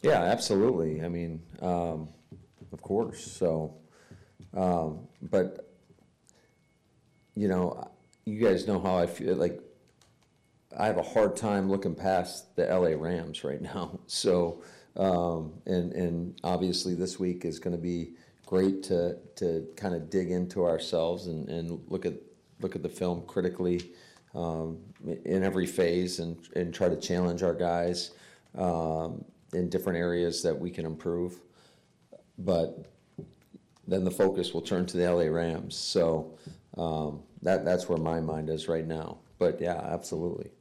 Yeah, absolutely. I mean, of course. So, but you know, you guys know how I feel. Like, I have a hard time looking past the LA Rams right now. So, and obviously this week is going to be great to kind of dig into ourselves and look at the film critically, in every phase, and try to challenge our guys, in different areas that we can improve. But then the focus will turn to the LA Rams. So, that's where my mind is right now. But yeah, absolutely.